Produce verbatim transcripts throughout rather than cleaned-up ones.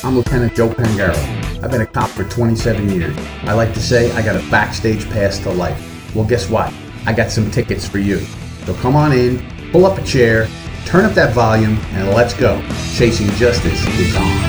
I'm Lieutenant Joe Pangaro. I've been a cop for twenty-seven years. I like to say I got a backstage pass to life. Well, guess what? I got some tickets for you. So come on in, pull up a chair, turn up that volume, and let's go. Chasing Justice is on.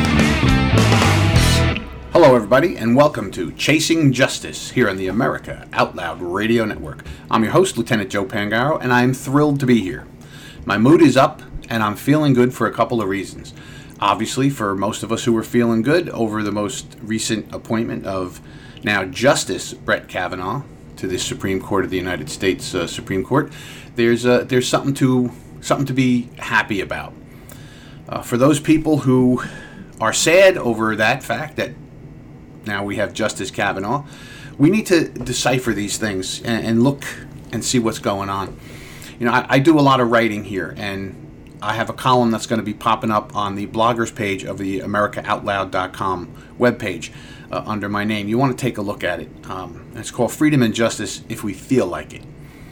Hello, everybody, and welcome to Chasing Justice here on the America Out Loud Radio Network. I'm your host, Lieutenant Joe Pangaro, and I am thrilled to be here. My mood is up, and I'm feeling good for a couple of reasons. Obviously, for most of us who are feeling good over the most recent appointment of now Justice Brett Kavanaugh to the Supreme Court of the United States uh, Supreme Court, there's uh, there's something to something to be happy about. Uh, for those people who are sad over that fact that now we have Justice Kavanaugh, we need to decipher these things and, and look and see what's going on. You know, I, I do a lot of writing here, and I have a column that's going to be popping up on the bloggers page of the America Out Loud dot com webpage uh, under my name. You want to take a look at it. Um, it's called Freedom and Justice If We Feel Like It.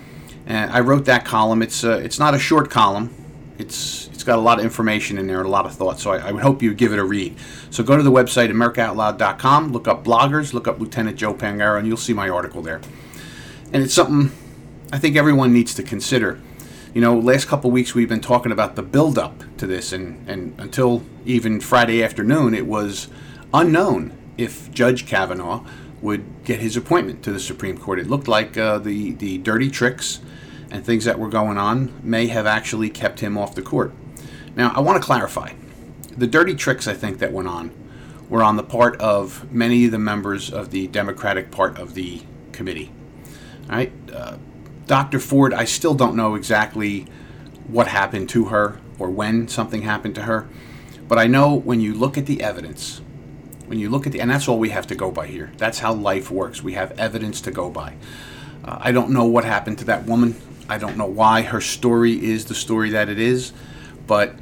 And I wrote that column. It's uh, it's not a short column. It's it's got a lot of information in there and a lot of thoughts. So I, I would hope you give it a read. So go to the website America Out Loud dot com, look up bloggers, look up Lieutenant Joe Pangaro, and you'll see my article there. And it's something I think everyone needs to consider. You know, last couple of weeks we've been talking about the build-up to this, and, and until even Friday afternoon, it was unknown if Judge Kavanaugh would get his appointment to the Supreme Court. It looked like uh, the, the dirty tricks and things that were going on may have actually kept him off the court. Now, I want to clarify. The dirty tricks, I think, that went on were on the part of many of the members of the Democratic part of the committee. All right? Uh, Doctor Ford, I still don't know exactly what happened to her or when something happened to her, but I know when you look at the evidence, when you look at the, and that's all we have to go by here. That's how life works. We have evidence to go by. Uh, I don't know what happened to that woman. I don't know why her story is the story that it is, but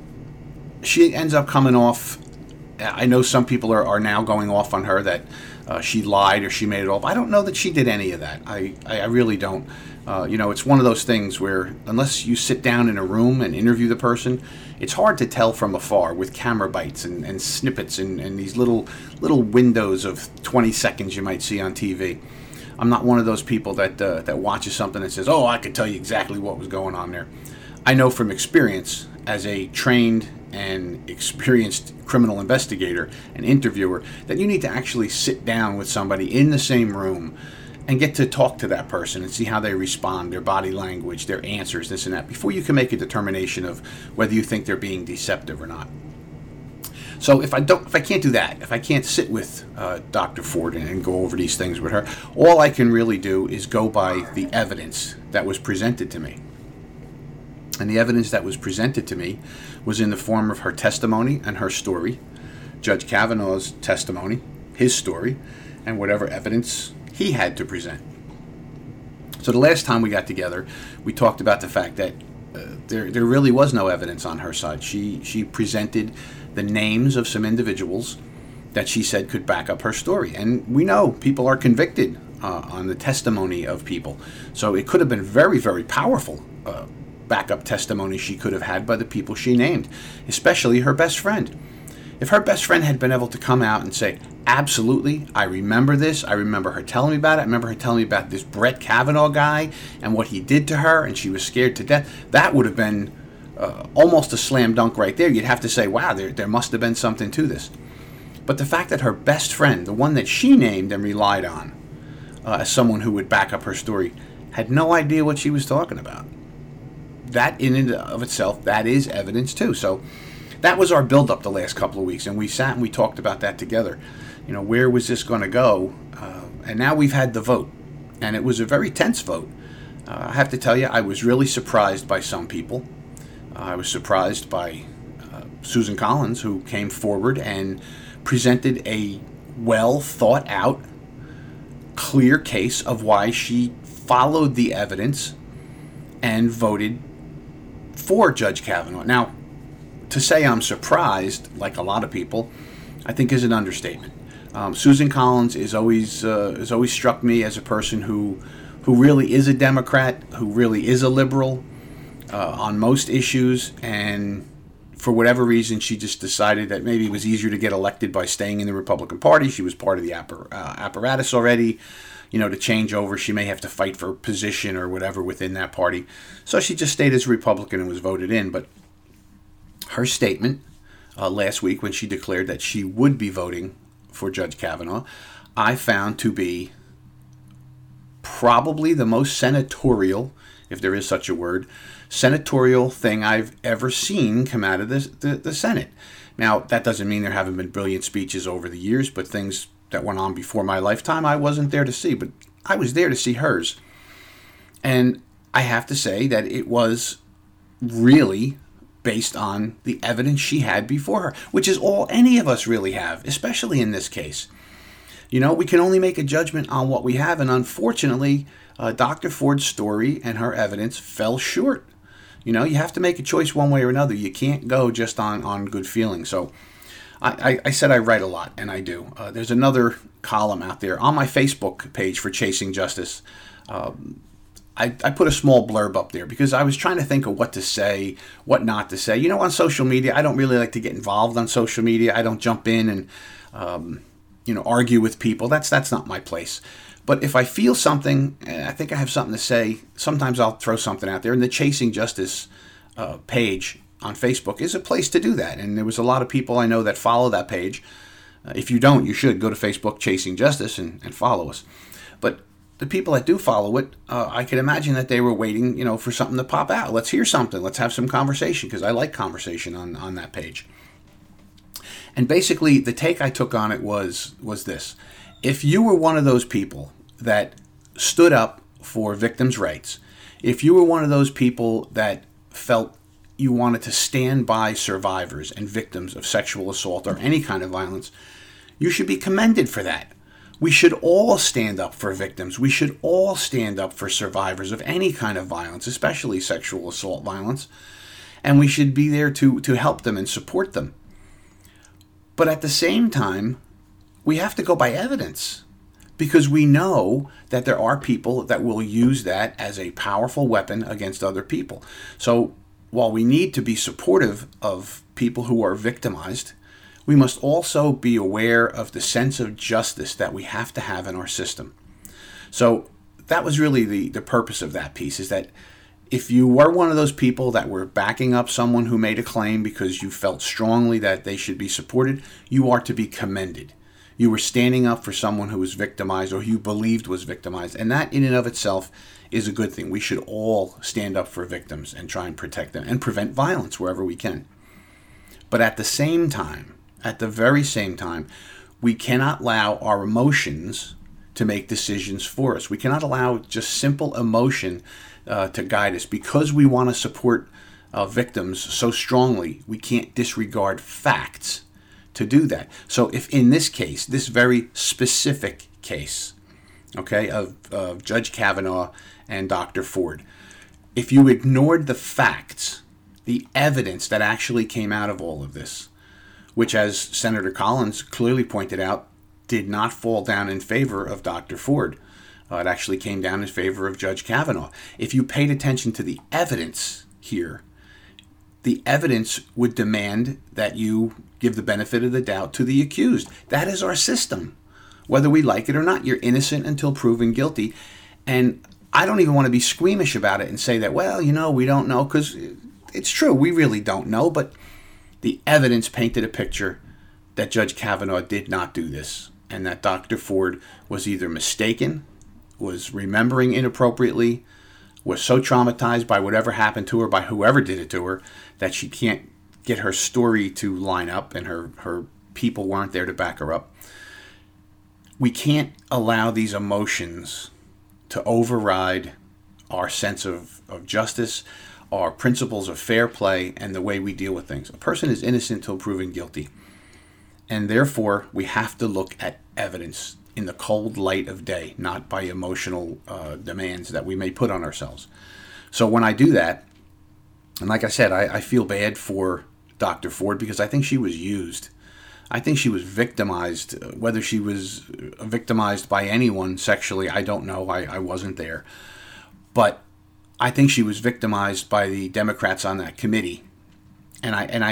she ends up coming off. I know some people are, are now going off on her that uh, she lied or she made it off. I don't know that she did any of that. I, I, I really don't. Uh, you know, it's one of those things where unless you sit down in a room and interview the person, it's hard to tell from afar with camera bites and, and snippets and, and these little little windows of twenty seconds you might see on T V. I'm not one of those people that uh, that watches something and says, oh, I could tell you exactly what was going on there. I know from experience as a trained and experienced criminal investigator and interviewer that you need to actually sit down with somebody in the same room and get to talk to that person and see how they respond, their body language, their answers, this and that, before you can make a determination of whether you think they're being deceptive or not. So if I don't, if I can't do that, if I can't sit with uh, Doctor Ford and, and go over these things with her, all I can really do is go by the evidence that was presented to me. And the evidence that was presented to me was in the form of her testimony and her story, Judge Kavanaugh's testimony, his story, and whatever evidence he had to present. So the last time we got together, we talked about the fact that uh, there there really was no evidence on her side. She she presented the names of some individuals that she said could back up her story. And we know people are convicted uh, on the testimony of people. So it could have been very, very powerful uh, backup testimony she could have had by the people she named, especially her best friend. If her best friend had been able to come out and say, absolutely, I remember this, I remember her telling me about it, I remember her telling me about this Brett Kavanaugh guy and what he did to her, and she was scared to death, that would have been uh, almost a slam dunk right there. You'd have to say, wow, there, there must have been something to this. But the fact that her best friend, the one that she named and relied on uh, as someone who would back up her story, had no idea what she was talking about. That in and of itself, that is evidence too. So that was our build-up the last couple of weeks, and we sat and we talked about that together. You know, where was this going to go? Uh, and now we've had the vote, and it was a very tense vote. Uh, I have to tell you, I was really surprised by some people. Uh, I was surprised by uh, Susan Collins, who came forward and presented a well-thought-out, clear case of why she followed the evidence and voted for Judge Kavanaugh. Now, to say I'm surprised, like a lot of people, I think is an understatement. Um, Susan Collins is always uh, has always struck me as a person who who really is a Democrat, who really is a liberal uh, on most issues, and for whatever reason, she just decided that maybe it was easier to get elected by staying in the Republican Party. She was part of the appar- uh, apparatus already. You know, to change over, she may have to fight for position or whatever within that party. So she just stayed as a Republican and was voted in. But her statement uh, last week when she declared that she would be voting for Judge Kavanaugh, I found to be probably the most senatorial, if there is such a word, senatorial thing I've ever seen come out of this, the, the Senate. Now, that doesn't mean there haven't been brilliant speeches over the years, but things that went on before my lifetime, I wasn't there to see, but I was there to see hers. And I have to say that it was really based on the evidence she had before her, which is all any of us really have, especially in this case. You know, we can only make a judgment on what we have, and unfortunately, uh, Doctor Ford's story and her evidence fell short. You know, you have to make a choice one way or another. You can't go just on, on good feeling. So I, I said I write a lot, and I do. Uh, there's another column out there on my Facebook page for Chasing Justice. Um, I, I put a small blurb up there because I was trying to think of what to say, what not to say. You know, on social media, I don't really like to get involved on social media. I don't jump in and, um, you know, argue with people. That's that's not my place. But if I feel something, and I think I have something to say, sometimes I'll throw something out there. And the Chasing Justice uh, page on Facebook is a place to do that. And there was a lot of people I know that follow that page. Uh, if you don't, you should go to Facebook, Chasing Justice, and, and follow us. But the people that do follow it, uh, I can imagine that they were waiting, you know, for something to pop out. Let's hear something. Let's have some conversation, because I like conversation on, on that page. And basically, the take I took on it was was this. If you were one of those people that stood up for victims' rights, if you were one of those people that felt you wanted to stand by survivors and victims of sexual assault or any kind of violence, you should be commended for that. We should all stand up for victims. We should all stand up for survivors of any kind of violence, especially sexual assault violence. And we should be there to, to help them and support them. But at the same time, we have to go by evidence, because we know that there are people that will use that as a powerful weapon against other people. So while we need to be supportive of people who are victimized, we must also be aware of the sense of justice that we have to have in our system. So that was really the, the purpose of that piece, is that if you were one of those people that were backing up someone who made a claim because you felt strongly that they should be supported, you are to be commended. You were standing up for someone who was victimized or who you believed was victimized. And that in and of itself is a good thing. We should all stand up for victims and try and protect them and prevent violence wherever we can. But at the same time, at the very same time, we cannot allow our emotions to make decisions for us. We cannot allow just simple emotion uh, to guide us. Because we want to support uh, victims so strongly, we can't disregard facts to do that. So if in this case, this very specific case, okay, of, of Judge Kavanaugh and Doctor Ford, if you ignored the facts, the evidence that actually came out of all of this, which, as Senator Collins clearly pointed out, did not fall down in favor of Doctor Ford. Uh, it actually came down in favor of Judge Kavanaugh. If you paid attention to the evidence here, the evidence would demand that you give the benefit of the doubt to the accused. That is our system. Whether we like it or not, you're innocent until proven guilty. And I don't even want to be squeamish about it and say that, well, you know, we don't know, because it's true, we really don't know, but the evidence painted a picture that Judge Kavanaugh did not do this, and that Doctor Ford was either mistaken, was remembering inappropriately, was so traumatized by whatever happened to her, by whoever did it to her, that she can't get her story to line up, and her, her people weren't there to back her up. We can't allow these emotions to override our sense of, of justice, our principles of fair play, and the way we deal with things. A person is innocent until proven guilty. And therefore, we have to look at evidence in the cold light of day, not by emotional uh, demands that we may put on ourselves. So when I do that, and like I said, I, I feel bad for Doctor Ford, because I think she was used. I think she was victimized. Whether she was victimized by anyone sexually, I don't know. I, I wasn't there. But I think she was victimized by the Democrats on that committee. And I and I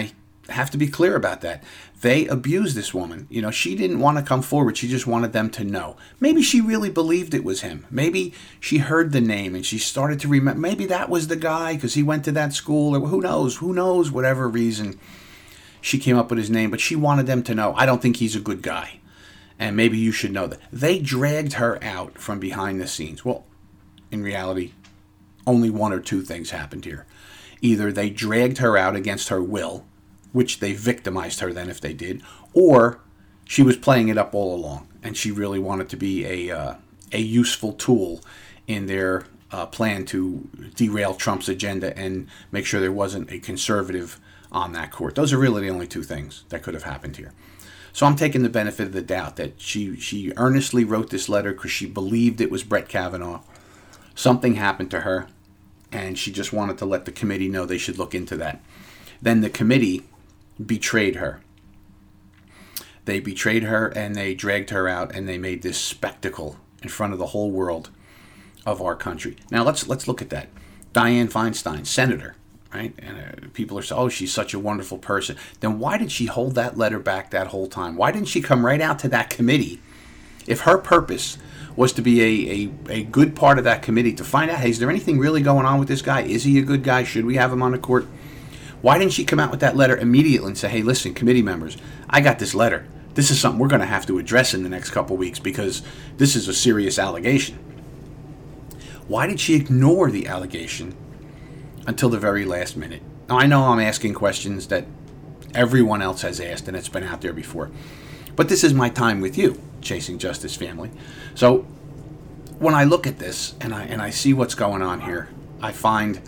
have to be clear about that. They abused this woman. You know, she didn't want to come forward. She just wanted them to know. Maybe she really believed it was him. Maybe she heard the name and she started to remember. Maybe that was the guy because he went to that school, or who knows, who knows, whatever reason she came up with his name. But she wanted them to know, I don't think he's a good guy. And maybe you should know that. They dragged her out from behind the scenes. Well, in reality, only one or two things happened here. Either they dragged her out against her will, which they victimized her then if they did, or she was playing it up all along, and she really wanted to be a uh, a useful tool in their uh, plan to derail Trump's agenda and make sure there wasn't a conservative on that court. Those are really the only two things that could have happened here. So I'm taking the benefit of the doubt that she, she earnestly wrote this letter because she believed it was Brett Kavanaugh. Something happened to her, and she just wanted to let the committee know they should look into that. Then the committee betrayed her. They betrayed her, and they dragged her out, and they made this spectacle in front of the whole world of our country. Now let's let's look at that. Dianne Feinstein, senator, right? And uh, people are saying, "Oh, she's such a wonderful person." Then why did she hold that letter back that whole time? Why didn't she come right out to that committee? If her purpose was to be a, a, a good part of that committee to find out, hey, is there anything really going on with this guy? Is he a good guy? Should we have him on the court? Why didn't she come out with that letter immediately and say, hey, listen, committee members, I got this letter. This is something we're going to have to address in the next couple weeks because this is a serious allegation. Why did she ignore the allegation until the very last minute? Now, I know I'm asking questions that everyone else has asked and it's been out there before. But this is my time with you, Chasing Justice family. So when I look at this and I and I see what's going on here, I find,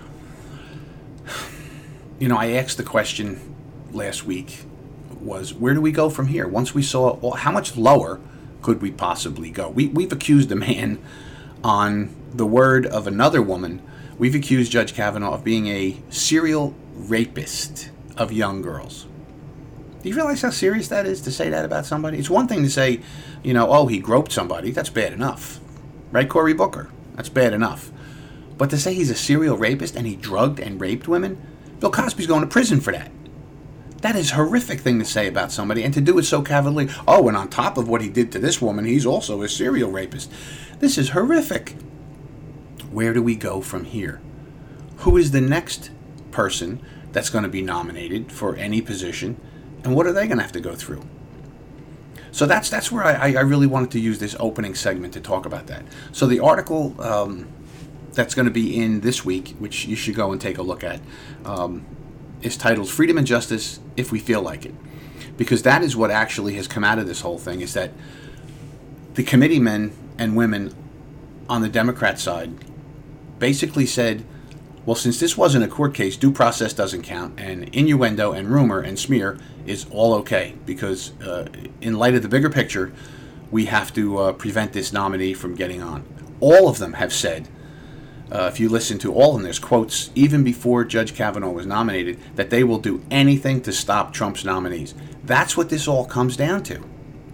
you know, I asked the question last week was, where do we go from here? Once we saw, well, how much lower could we possibly go? We, we've accused a man on the word of another woman. We've accused Judge Kavanaugh of being a serial rapist of young girls. Do you realize how serious that is to say that about somebody? It's one thing to say, you know, oh, he groped somebody. That's bad enough. Right, Cory Booker? That's bad enough. But to say he's a serial rapist and he drugged and raped women? Bill Cosby's going to prison for that. That is a horrific thing to say about somebody, and to do it so cavalierly. Oh, and on top of what he did to this woman, he's also a serial rapist. This is horrific. Where do we go from here? Who is the next person that's going to be nominated for any position? And what are they going to have to go through? So that's that's where I, I really wanted to use this opening segment to talk about that. So the article um, that's going to be in this week, which you should go and take a look at, um, is titled Freedom and Justice If We Feel Like It. Because that is what actually has come out of this whole thing, is that the committeemen and women on the Democrat side basically said, well, since this wasn't a court case, due process doesn't count, and innuendo and rumor and smear is all okay, because uh, in light of the bigger picture, we have to uh, prevent this nominee from getting on. All of them have said, uh, if you listen to all of them, there's quotes, even before Judge Kavanaugh was nominated, that they will do anything to stop Trump's nominees. That's what this all comes down to.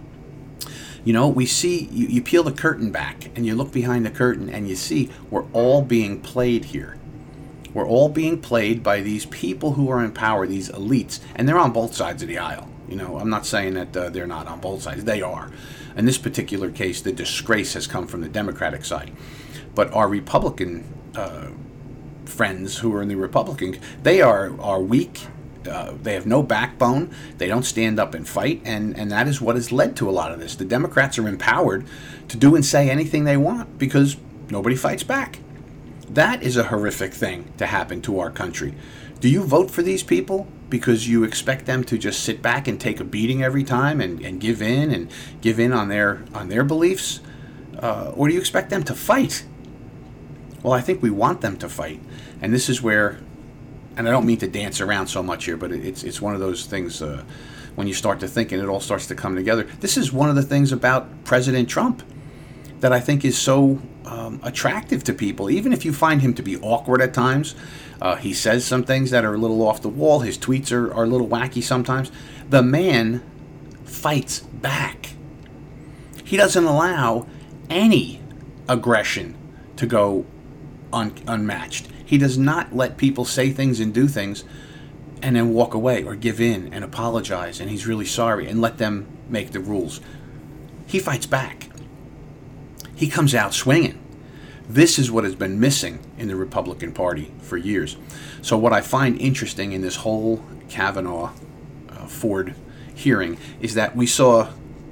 You know, we see, you, you peel the curtain back, and you look behind the curtain, and you see we're all being played here. We're all being played by these people who are in power, these elites, and they're on both sides of the aisle. You know, I'm not saying that uh, they're not on both sides. They are. In this particular case, the disgrace has come from the Democratic side. But our Republican uh, friends who are in the Republican, they are, are weak. Uh, they have no backbone. They don't stand up and fight, and, and that is what has led to a lot of this. The Democrats are empowered to do and say anything they want because nobody fights back. That is a horrific thing to happen to our country. Do you vote for these people because you expect them to just sit back and take a beating every time and, and give in and give in on their on their beliefs? Uh, or do you expect them to fight? Well, I think we want them to fight. And this is where, and I don't mean to dance around so much here, but it's it's one of those things uh, when you start to think and it all starts to come together. This is one of the things about President Trump that I think is so um, attractive to people, even if you find him to be awkward at times. Uh, he says some things that are a little off the wall. His tweets are, are a little wacky sometimes. The man fights back. He doesn't allow any aggression to go un- unmatched. He does not let people say things and do things and then walk away or give in and apologize and he's really sorry and let them make the rules. He fights back. He comes out swinging. This is what has been missing in the Republican Party for years. So what I find interesting in this whole Kavanaugh uh, Ford hearing is that we saw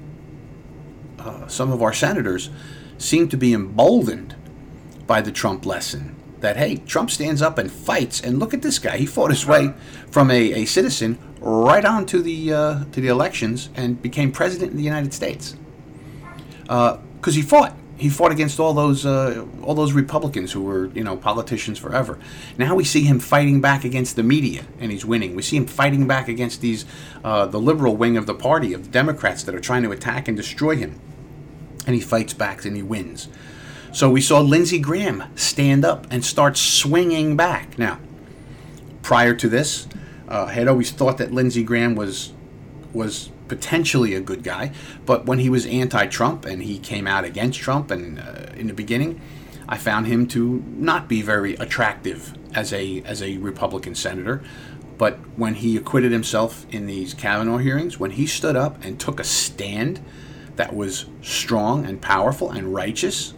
uh, some of our senators seem to be emboldened by the Trump lesson. That, hey, Trump stands up and fights, and look at this guy. He fought his way from a, a citizen right on to the uh, to the elections and became president of the United States. Because uh, he fought. He fought against all those uh, all those Republicans who were, you know, politicians forever. Now we see him fighting back against the media, and he's winning. We see him fighting back against these uh, the liberal wing of the party, of the Democrats that are trying to attack and destroy him. And he fights back and he wins. So we saw Lindsey Graham stand up and start swinging back. Now, prior to this, uh, I had always thought that Lindsey Graham was was potentially a good guy, but when he was anti-Trump and he came out against Trump, and uh, in the beginning, I found him to not be very attractive as a as a Republican senator. But when he acquitted himself in these Kavanaugh hearings, when he stood up and took a stand that was strong and powerful and righteous,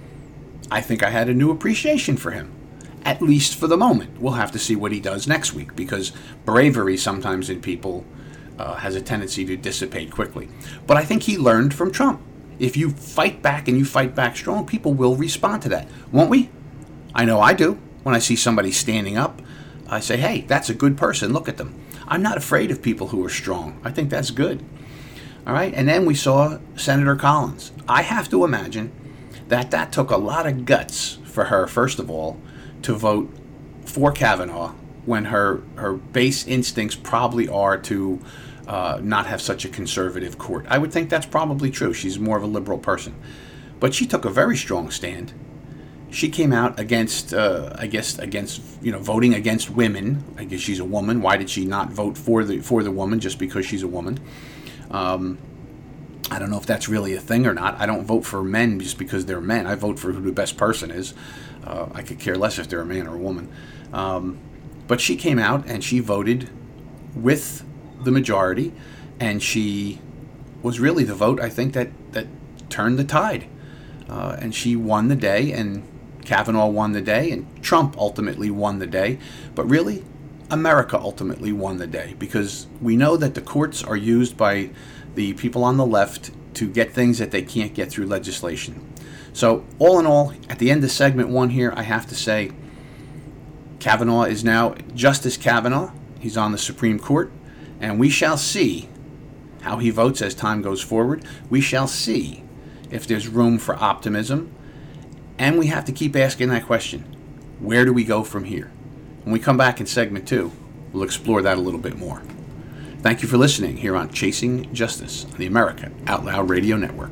I think I had a new appreciation for him, at least for the moment. We'll have to see what he does next week, because bravery sometimes in people uh, has a tendency to dissipate quickly. But I think he learned from Trump. If you fight back and you fight back strong, people will respond to that, won't we? I know I do. When I see somebody standing up, I say, hey, that's a good person. Look at them. I'm not afraid of people who are strong. I think that's good. All right. And then we saw Senator Collins. I have to imagine that that took a lot of guts for her, first of all, to vote for Kavanaugh when her, her base instincts probably are to uh, not have such a conservative court. I would think that's probably true. She's more of a liberal person. But she took a very strong stand. She came out against, uh, I guess, against, you know, voting against women. I guess she's a woman. Why did she not vote for the for the woman just because she's a woman? Um, I don't know if that's really a thing or not. I don't vote for men just because they're men. I vote for who the best person is. Uh, I could care less if they're a man or a woman. Um, but she came out and she voted with the majority, and she was really the vote, I think, that, that turned the tide. Uh, and she won the day, and Kavanaugh won the day, and Trump ultimately won the day. But really, America ultimately won the day, because we know that the courts are used by the people on the left to get things that they can't get through legislation. So all in all, at the end of segment one here, I have to say Kavanaugh is now Justice Kavanaugh. He's on the Supreme Court, and we shall see how he votes as time goes forward. We shall see if there's room for optimism, and we have to keep asking that question. Where do we go from here? When we come back in segment two, we'll explore that a little bit more. Thank you for listening here on Chasing Justice on the America Out Loud Radio Network.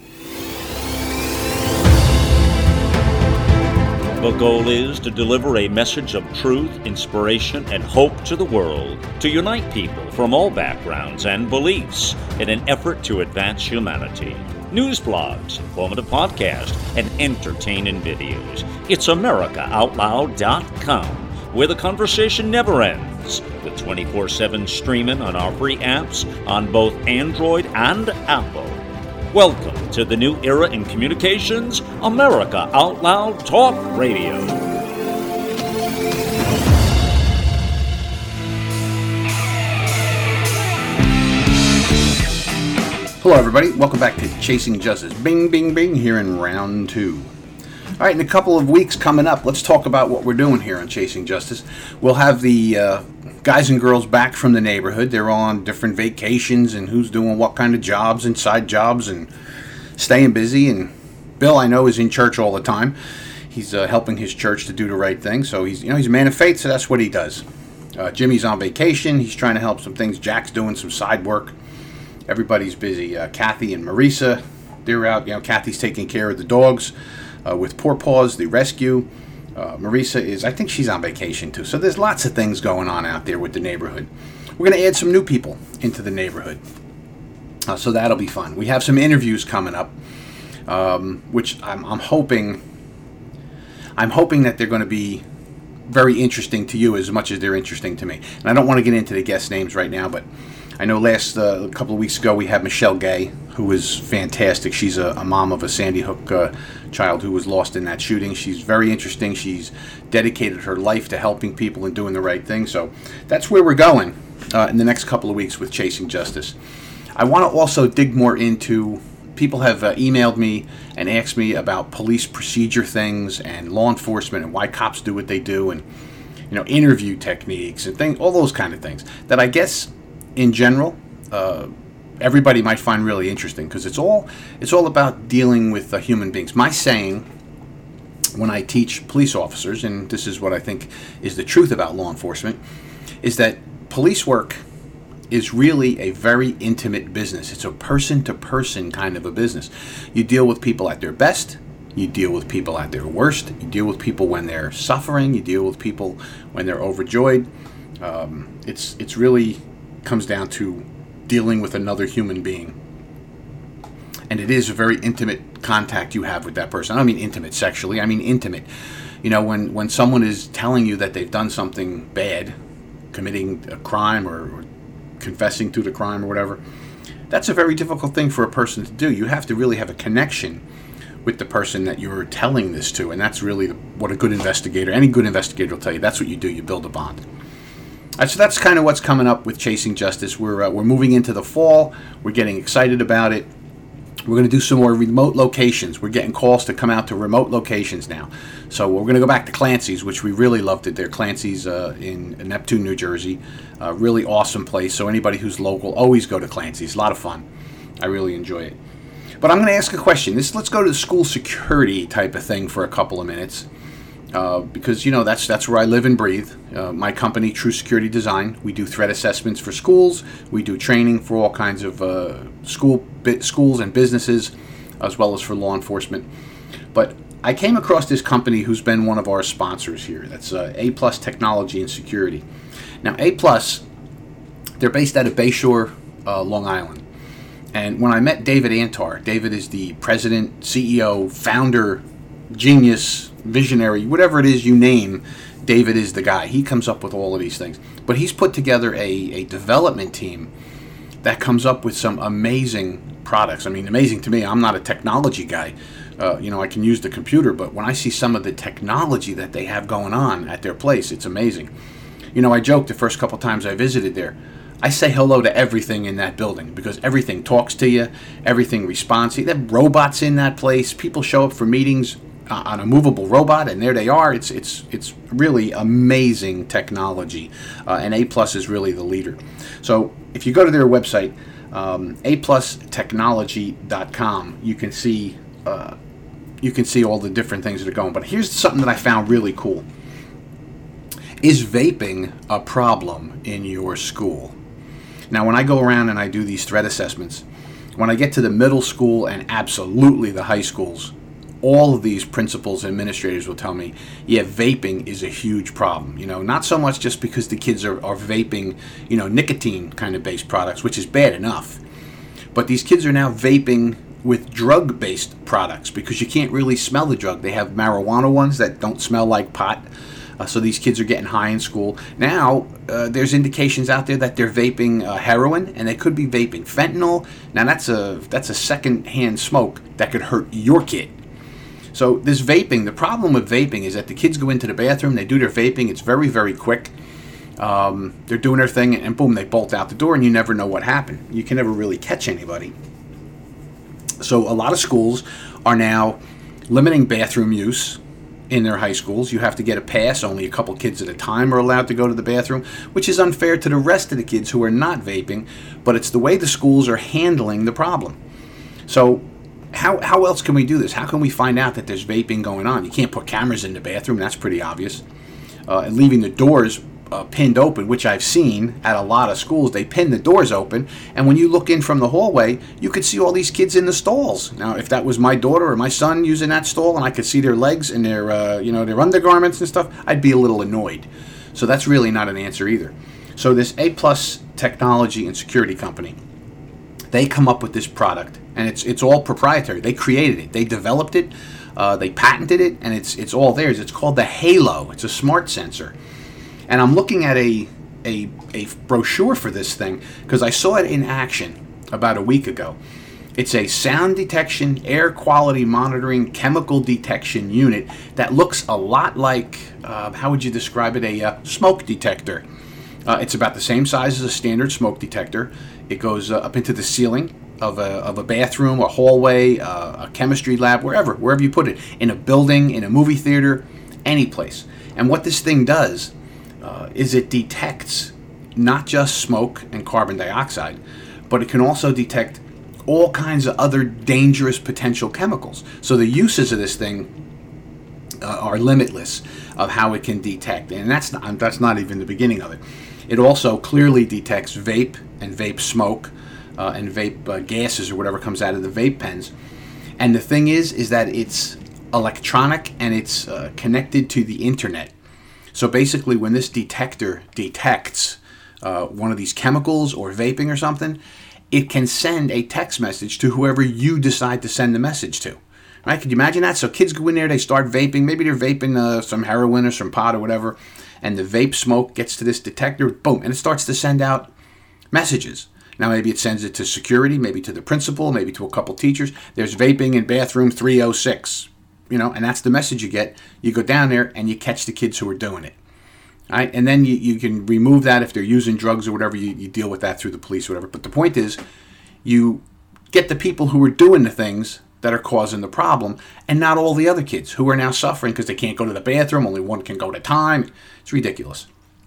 The goal is to deliver a message of truth, inspiration, and hope to the world, to unite people from all backgrounds and beliefs in an effort to advance humanity. News blogs, informative podcasts, and entertaining videos. It's America Out Loud dot com, where the conversation never ends, with twenty-four seven streaming on our free apps on both Android and Apple. Welcome to the new era in communications, America Out Loud Talk Radio. Hello, everybody. Welcome back to Chasing Justice. Bing, bing, bing, here in round two. All right, in a couple of weeks coming up, let's talk about what we're doing here on Chasing Justice. We'll have the uh, guys and girls back from the neighborhood. They're all on different vacations and who's doing what kind of jobs and side jobs and staying busy. And Bill, I know, is in church all the time. He's uh, helping his church to do the right thing. So he's, you know, he's a man of faith, so that's what he does. Uh, Jimmy's on vacation. He's trying to help some things. Jack's doing some side work. Everybody's busy. Uh, Kathy and Marisa, they're out. You know, Kathy's taking care of the dogs uh, with Poor Paws, the rescue. Uh, Marisa is, I think she's on vacation too. So there's lots of things going on out there with the neighborhood. We're going to add some new people into the neighborhood. Uh, so that'll be fun. We have some interviews coming up, um, which I'm, I'm hoping, I'm hoping that they're going to be very interesting to you as much as they're interesting to me. And I don't want to get into the guest names right now, but I know last uh, a couple of weeks ago we had Michelle Gay, who was fantastic. She's a, a mom of a Sandy Hook uh, child who was lost in that shooting. She's very interesting. She's dedicated her life to helping people and doing the right thing. So that's where we're going uh, in the next couple of weeks with Chasing Justice. I want to also dig more into, people have uh, emailed me and asked me about police procedure things and law enforcement and why cops do what they do, and you know, interview techniques and things, all those kind of things that I guess in general uh, everybody might find really interesting, because it's all it's all about dealing with uh, human beings. My saying when I teach police officers, and this is what I think is the truth about law enforcement, is that police work is really a very intimate business. It's a person-to-person kind of a business. You deal with people at their best. You deal with people at their worst. You deal with people when they're suffering. You deal with people when they're overjoyed. Um, it's it's really comes down to dealing with another human being. And it is a very intimate contact you have with that person. I don't mean intimate sexually. I mean intimate. You know, when, when someone is telling you that they've done something bad, committing a crime or, or confessing to the crime or whatever, that's a very difficult thing for a person to do. You have to really have a connection with the person that you're telling this to, and that's really what a good investigator, any good investigator will tell you. That's what you do. You build a bond. Uh, so that's kind of what's coming up with Chasing Justice. We're uh, we're moving into the fall. We're getting excited about it. We're going to do some more remote locations. We're getting calls to come out to remote locations now. So we're going to go back to Clancy's, which we really loved it there. Clancy's uh, in Neptune, New Jersey. Uh, really awesome place. So anybody who's local, always go to Clancy's. A lot of fun. I really enjoy it. But I'm going to ask a question. This let's go to the school security type of thing for a couple of minutes. Uh, because, you know, that's that's where I live and breathe. Uh, my company, True Security Design, we do threat assessments for schools. We do training for all kinds of uh, school bi- schools and businesses, as well as for law enforcement. But I came across this company who's been one of our sponsors here. That's uh, A Plus Technology and Security. Now, A Plus, they're based out of Bayshore, uh, Long Island. And when I met David Antar, David is the president, C E O, founder, genius, visionary, whatever it is you name, David is the guy. He comes up with all of these things. But he's put together a, a development team that comes up with some amazing products. I mean, amazing to me. I'm not a technology guy. Uh, you know, I can use the computer, but when I see some of the technology that they have going on at their place, it's amazing. You know, I joked the first couple times I visited there, I say hello to everything in that building because everything talks to you, everything responds to you. They have robots in that place. People show up for meetings Uh, on a movable robot, and there they are. It's it's it's really amazing technology, uh, and A Plus is really the leader. So if you go to their website, um, a plus technology dot com, you can see uh, you can see all the different things that are going. But here's something that I found really cool: is vaping a problem in your school? Now, when I go around and I do these threat assessments, when I get to the middle school and absolutely the high schools, all of these principals and administrators will tell me, yeah, vaping is a huge problem. You know, not so much just because the kids are, are vaping, you know, nicotine kind of based products, which is bad enough. But these kids are now vaping with drug-based products because you can't really smell the drug. They have marijuana ones that don't smell like pot. Uh, so these kids are getting high in school. Now, uh, there's indications out there that they're vaping uh, heroin, and they could be vaping fentanyl. Now, that's a that's a second-hand smoke that could hurt your kid. So this vaping, the problem with vaping is that the kids go into the bathroom, they do their vaping, it's very, very quick. Um, they're doing their thing, and boom, they bolt out the door, and you never know what happened. You can never really catch anybody. So a lot of schools are now limiting bathroom use in their high schools. You have to get a pass. Only a couple kids at a time are allowed to go to the bathroom, which is unfair to the rest of the kids who are not vaping, but it's the way the schools are handling the problem. So How how else can we do this? How can we find out that there's vaping going on? You can't put cameras in the bathroom. That's pretty obvious. Uh, and leaving the doors uh, pinned open, which I've seen at a lot of schools. They pin the doors open, and when you look in from the hallway, you could see all these kids in the stalls. Now, if that was my daughter or my son using that stall, and I could see their legs and their uh, you know their undergarments and stuff, I'd be a little annoyed. So that's really not an answer either. So this A Plus Technology and Security Company, they come up with this product, and it's it's all proprietary. They created it. They developed it. Uh, they patented it, and it's it's all theirs. It's called the Halo. It's a smart sensor. And I'm looking at a a, a brochure for this thing because I saw it in action about a week ago. It's a sound detection, air quality monitoring, chemical detection unit that looks a lot like, uh, how would you describe it, a uh, smoke detector. Uh, it's about the same size as a standard smoke detector. It goes uh, up into the ceiling of a, of a bathroom, a hallway, uh, a chemistry lab, wherever, wherever you put it, in a building, in a movie theater, any place. And what this thing does uh, is it detects not just smoke and carbon dioxide, but it can also detect all kinds of other dangerous potential chemicals. So the uses of this thing uh, are limitless of how it can detect, and that's not, that's not even the beginning of it. It also clearly detects vape and vape smoke uh, and vape uh, gases or whatever comes out of the vape pens. And the thing is, is that it's electronic and it's uh, connected to the internet. So basically, when this detector detects uh, one of these chemicals or vaping or something, it can send a text message to whoever you decide to send the message to. Right? Could you imagine that? So kids go in there, they start vaping. Maybe they're vaping uh, some heroin or some pot or whatever, and the vape smoke gets to this detector, boom, and it starts to send out messages. Now maybe it sends it to security, maybe to the principal, maybe to a couple teachers. There's vaping in bathroom three oh six, you know, and that's the message you get. You go down there and you catch the kids who are doing it. All right? And then you, you can remove that if they're using drugs or whatever. You, you deal with that through the police or whatever. But the point is, you get the people who are doing the things that are causing the problem, and not all the other kids who are now suffering because they can't go to the bathroom. Only one can go at a time. It's ridiculous.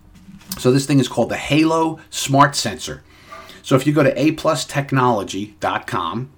So this thing is called the Halo Smart Sensor. So if you go to a plus technology dot com,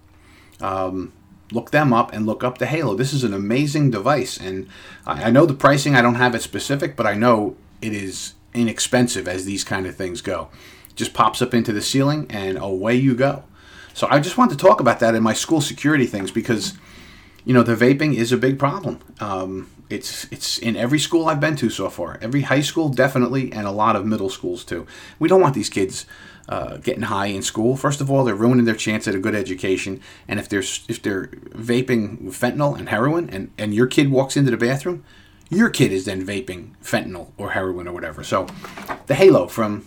um, look them up and look up the Halo. This is an amazing device, and I, I know the pricing. I don't have it specific, but I know it is inexpensive as these kind of things go. It just pops up into the ceiling, and away you go. So I just wanted to talk about that in my school security things because, you know, the vaping is a big problem. Um, it's it's in every school I've been to so far. Every high school, definitely, and a lot of middle schools, too. We don't want these kids uh, getting high in school. First of all, they're ruining their chance at a good education. And if they're, if they're vaping fentanyl and heroin and, and your kid walks into the bathroom, your kid is then vaping fentanyl or heroin or whatever. So the Halo from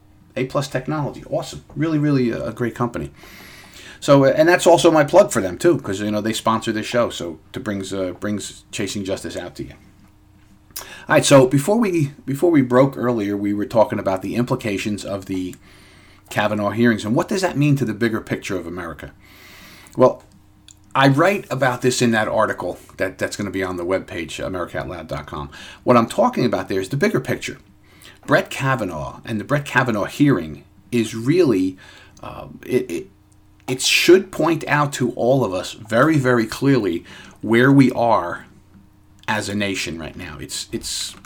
A Plus Technology. Awesome. Really, really a great company. So, and that's also my plug for them too, because you know they sponsor this show, so to brings uh, brings Chasing Justice out to you. All right, so before we before we broke earlier, we were talking about the implications of the Kavanaugh hearings and what does that mean to the bigger picture of America. Well, I write about this in that article that, that's going to be on the webpage, America Out Loud dot com. What I'm talking about there is the bigger picture. Brett Kavanaugh and the Brett Kavanaugh hearing is really uh, it. it It should point out to all of us very, very clearly where we are as a nation right now. It's it's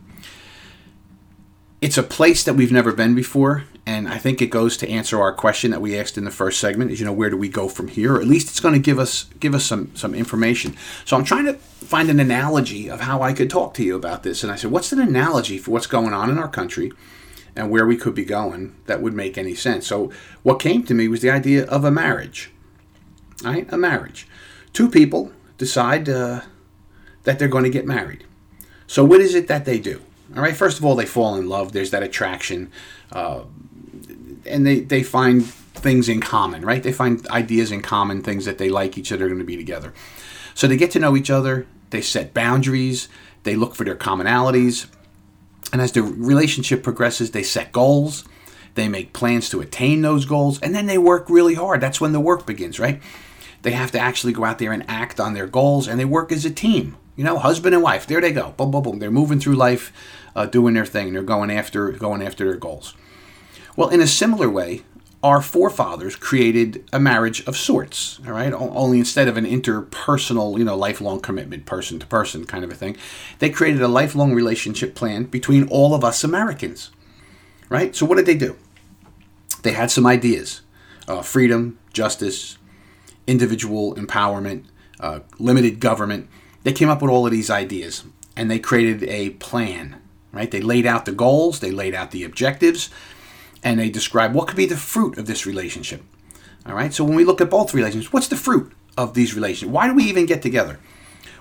it's a place that we've never been before, and I think it goes to answer our question that we asked in the first segment. Is you know where do we go from here? Or at least it's going to give us give us some some information. So I'm trying to find an analogy of how I could talk to you about this, and I said, what's an analogy for what's going on in our country? And where we could be going that would make any sense. So what came to me was the idea of a marriage. Right? A marriage. Two people decide uh, that they're going to get married. So what is it that they do? All right. First of all, they fall in love. There's that attraction. Uh, and they, they find things in common, right? They find ideas in common, things that they like each other are going to be together. So they get to know each other. They set boundaries. They look for their commonalities. And as the relationship progresses, they set goals, they make plans to attain those goals, and then they work really hard. That's when the work begins, right? They have to actually go out there and act on their goals, and they work as a team. You know, husband and wife, there they go. Boom, boom, boom. They're moving through life, uh, doing their thing. They're going after, going after their goals. Well, in a similar way, our forefathers created a marriage of sorts, all right? Only instead of an interpersonal, you know, lifelong commitment, person to person kind of a thing, they created a lifelong relationship plan between all of us Americans, right? So what did they do? They had some ideas, uh, freedom, justice, individual empowerment, uh, limited government. They came up with all of these ideas, and they created a plan, right? They laid out the goals, they laid out the objectives, and they describe what could be the fruit of this relationship. All right. So when we look at both relationships, what's the fruit of these relationships? Why do we even get together?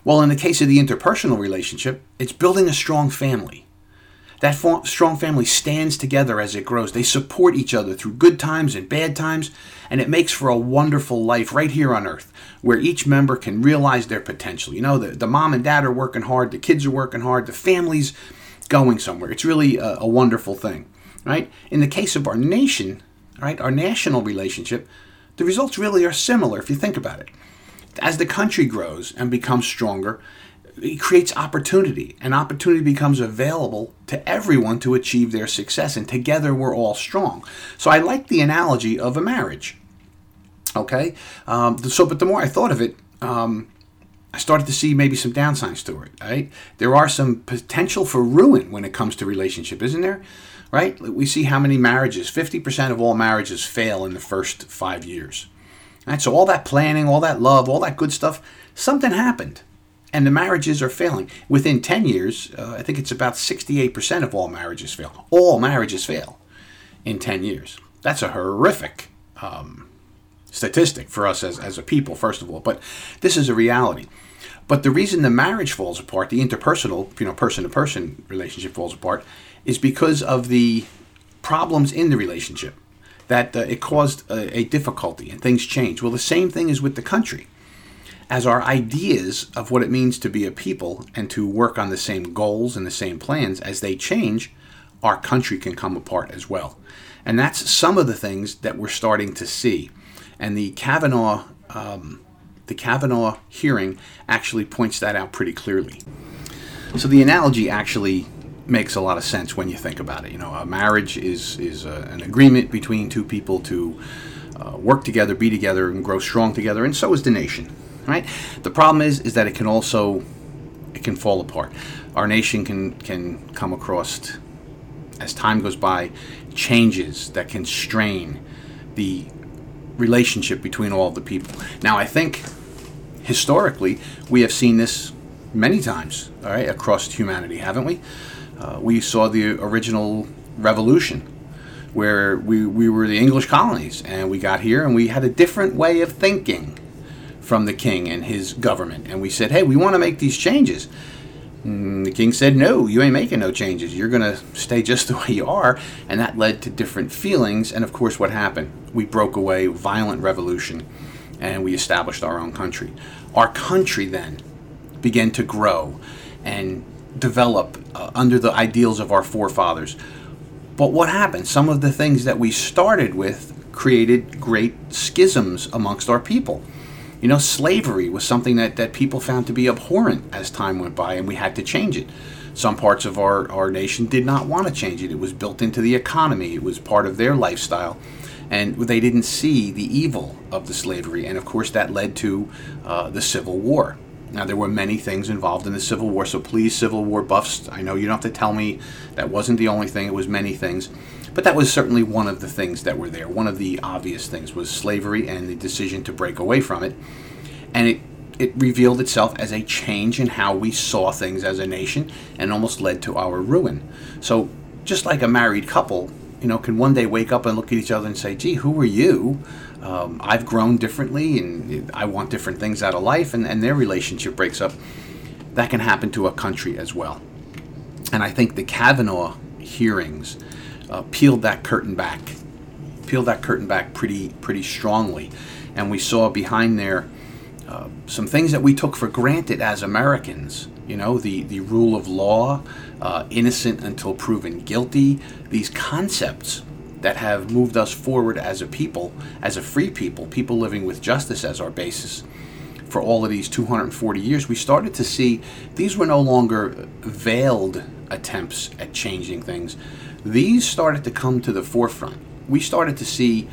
Well, in the case of the interpersonal relationship, it's building a strong family. That fa- strong family stands together as it grows. They support each other through good times and bad times, and it makes for a wonderful life right here on Earth, where each member can realize their potential. You know, the, the mom and dad are working hard, the kids are working hard, the family's going somewhere. It's really a, a wonderful thing, right? In the case of our nation, right, our national relationship, the results really are similar if you think about it. As the country grows and becomes stronger, it creates opportunity, and opportunity becomes available to everyone to achieve their success, and together we're all strong. So I like the analogy of a marriage. Okay, um, so but the more I thought of it, um, I started to see maybe some downsides to it. Right, there are some potential for ruin when it comes to relationship, isn't there? Right, we see how many marriages, fifty percent of all marriages fail in the first five years. Right, so all that planning, all that love, all that good stuff, something happened. And the marriages are failing. Within ten years, uh, I think it's about sixty-eight percent of all marriages fail. All marriages fail in ten years. That's a horrific um, statistic for us as, as a people, first of all. But this is a reality. But the reason the marriage falls apart, the interpersonal, you know, person-to-person relationship falls apart, is because of the problems in the relationship. That uh, it caused a, a difficulty and things change. Well, the same thing is with the country. As our ideas of what it means to be a people and to work on the same goals and the same plans, as they change, our country can come apart as well. And that's some of the things that we're starting to see. And the Kavanaugh, um, the Kavanaugh hearing actually points that out pretty clearly. So the analogy actually makes a lot of sense when you think about it. You know, a marriage is is a, an agreement between two people to uh, work together, be together, and grow strong together, and so is the nation. Right? The problem is is that it can also it can fall apart. Our nation can can come across, as time goes by, changes that can strain the relationship between all of the people. Now, I think historically we have seen this many times, all right, across humanity, haven't we? Uh, we saw the original revolution, where we, we were the English colonies, and we got here and we had a different way of thinking from the king and his government, and we said, hey, we want to make these changes. And the king said, no, you ain't making no changes. You're going to stay just the way you are. And that led to different feelings. And of course, what happened? We broke away, violent revolution, and we established our own country. Our country then began to grow and develop uh, under the ideals of our forefathers. But what happened? Some of the things that we started with created great schisms amongst our people. You know, slavery was something that, that people found to be abhorrent as time went by, and we had to change it. Some parts of our, our nation did not want to change it. It was built into the economy. It was part of their lifestyle. And they didn't see the evil of the slavery. And of course, that led to uh, the Civil War. Now, there were many things involved in the Civil War, so please, Civil War buffs, I know you don't have to tell me that wasn't the only thing. It was many things. But that was certainly one of the things that were there. One of the obvious things was slavery and the decision to break away from it. And it, it revealed itself as a change in how we saw things as a nation, and almost led to our ruin. So just like a married couple, you know, can one day wake up and look at each other and say, gee, who are you? Um, I've grown differently, and I want different things out of life, and, and their relationship breaks up. That can happen to a country as well. And I think the Kavanaugh hearings uh, peeled that curtain back, peeled that curtain back pretty pretty strongly. And we saw behind there uh, some things that we took for granted as Americans. You know, the, the rule of law, uh, innocent until proven guilty, these concepts that have moved us forward as a people, as a free people, people living with justice as our basis. For all of these two hundred forty years, we started to see these were no longer veiled attempts at changing things. These started to come to the forefront. We started to see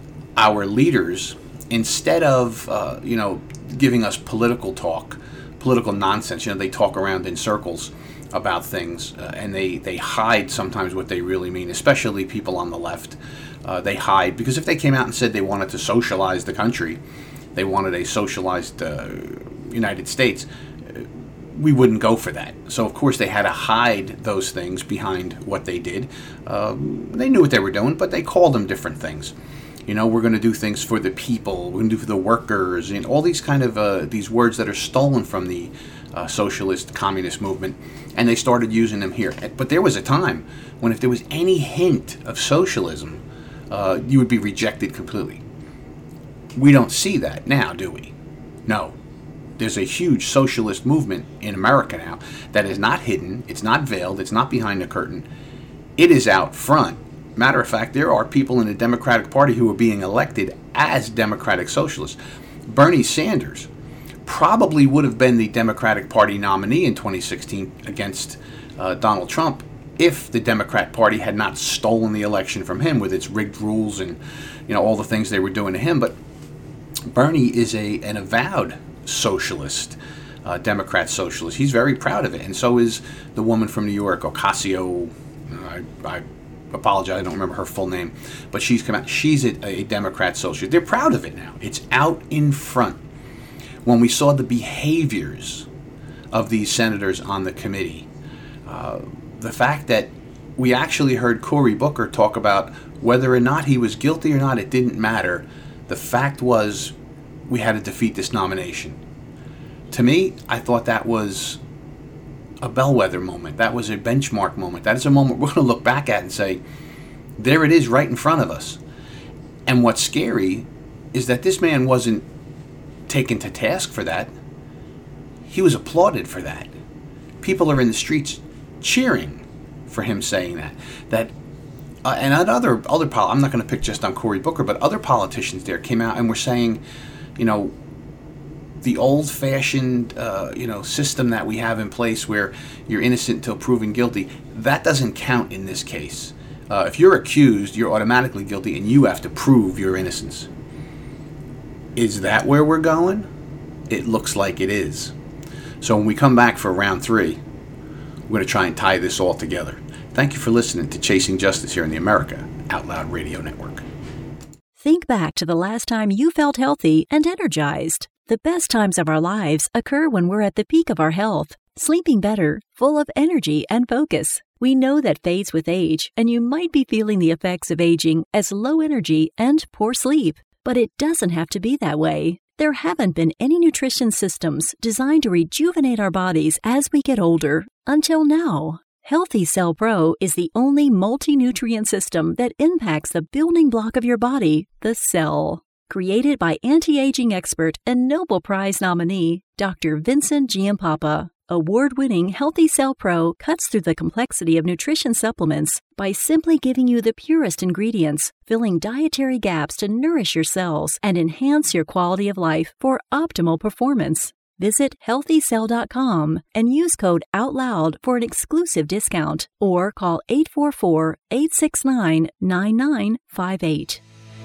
our leaders, instead of, uh, you know, giving us political talk, political nonsense, you know, they talk around in circles about things, uh, and they, they hide sometimes what they really mean, especially people on the left. Uh, they hide, because if they came out and said they wanted to socialize the country, they wanted a socialized uh, United States, we wouldn't go for that. So, of course, they had to hide those things behind what they did. Um, they knew what they were doing, but they called them different things. You know, we're going to do things for the people. We're going to do for the workers. And all these kind of uh, these words that are stolen from the uh, socialist, communist movement, and they started using them here. But there was a time when if there was any hint of socialism, uh, you would be rejected completely. We don't see that now, do we? No. There's a huge socialist movement in America now that is not hidden, it's not veiled, it's not behind the curtain. It is out front. Matter of fact, there are people in the Democratic Party who are being elected as Democratic Socialists. Bernie Sanders probably would have been the Democratic Party nominee in twenty sixteen against uh, Donald Trump if the Democrat Party had not stolen the election from him with its rigged rules and, you know, all the things they were doing to him. But Bernie is a an avowed socialist, uh, Democrat socialist. He's very proud of it, and so is the woman from New York, Ocasio. I, I apologize, I don't remember her full name, but she's come out. She's a, a Democrat socialist. They're proud of it now. It's out in front. When we saw the behaviors of these senators on the committee, uh, the fact that we actually heard Cory Booker talk about whether or not he was guilty or not, it didn't matter. The fact was we had to defeat this nomination. To me, I thought that was a bellwether moment. That was a benchmark moment. That is a moment we're going to look back at and say, there it is right in front of us. And what's scary is that this man wasn't taken to task for that. He was applauded for that. People are in the streets cheering for him saying that. That uh, and other other pol- I'm not going to pick just on Cory Booker, but other politicians there came out and were saying, you know, the old-fashioned, uh, you know, system that we have in place where you're innocent until proven guilty, that doesn't count in this case. Uh, if you're accused, you're automatically guilty, and you have to prove your innocence. Is that where we're going? It looks like it is. So when we come back for round three, we're going to try and tie this all together. Thank you for listening to Chasing Justice here in the America Out Loud Radio Network. Think back to the last time you felt healthy and energized. The best times of our lives occur when we're at the peak of our health, sleeping better, full of energy and focus. We know that fades with age, and you might be feeling the effects of aging as low energy and poor sleep. But it doesn't have to be that way. There haven't been any nutrition systems designed to rejuvenate our bodies as we get older until now. Healthy Cell Pro is the only multi-nutrient system that impacts the building block of your body, the cell. Created by anti-aging expert and Nobel Prize nominee, Doctor Vincent Giampapa, award-winning Healthy Cell Pro cuts through the complexity of nutrition supplements by simply giving you the purest ingredients, filling dietary gaps to nourish your cells and enhance your quality of life for optimal performance. Visit healthy cell dot com and use code OUTLOUD for an exclusive discount, or call eight four four, eight six nine, nine nine five eight.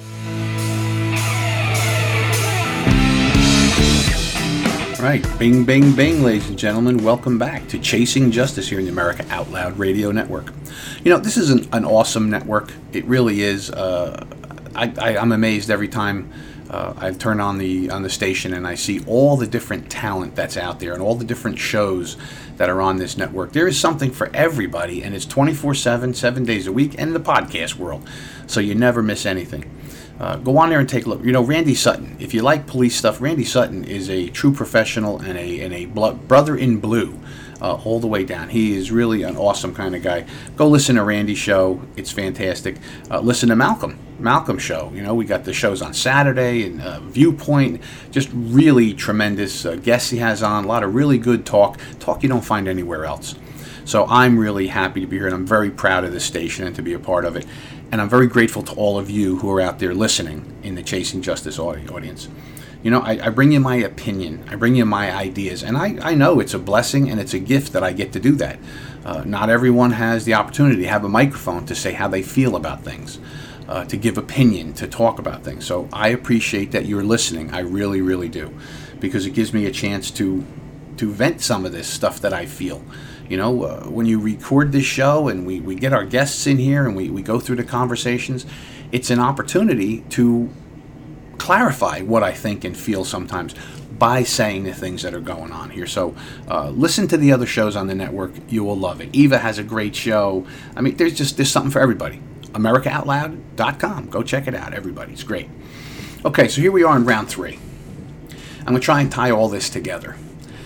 Right, bing, bing, bing, ladies and gentlemen. Welcome back to Chasing Justice here in the America Out Loud Radio Network. You know, this is an, an awesome network. It really is. Uh, I, I, I'm amazed every time uh, I turn on the on the station and I see all the different talent that's out there and all the different shows that are on this network. There is something for everybody, and it's twenty-four seven, seven days a week, and in the podcast world, so you never miss anything. Uh, go on there and take a look. You know, Randy Sutton. If you like police stuff, Randy Sutton is a true professional and a and a blood, brother in blue, uh, all the way down. He is really an awesome kind of guy. Go listen to Randy's show. It's fantastic. Uh, listen to Malcolm. Malcolm's show. You know, we got the shows on Saturday and uh, Viewpoint. Just really tremendous uh, guests he has on. A lot of really good talk. Talk you don't find anywhere else. So I'm really happy to be here, and I'm very proud of this station and to be a part of it. And I'm very grateful to all of you who are out there listening in the Chasing Justice audience. You know, I, I bring you my opinion. I bring you my ideas. And I, I know it's a blessing and it's a gift that I get to do that. Uh, not everyone has the opportunity to have a microphone to say how they feel about things, uh, to give opinion, to talk about things. So I appreciate that you're listening. I really, really do. Because it gives me a chance to to vent some of this stuff that I feel. You know, uh, when you record this show and we, we get our guests in here and we, we go through the conversations, it's an opportunity to clarify what I think and feel sometimes by saying the things that are going on here. So uh, listen to the other shows on the network. You will love it. Eva has a great show. I mean, there's just there's something for everybody. America Out Loud dot com. Go check it out, everybody. It's great. Okay, so here we are in round three. I'm going to try and tie all this together.